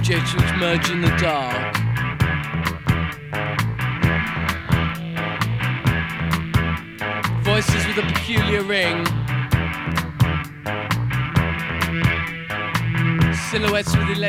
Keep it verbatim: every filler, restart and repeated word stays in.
objects which merge in the dark. Voices with a peculiar ring. Silhouettes with electric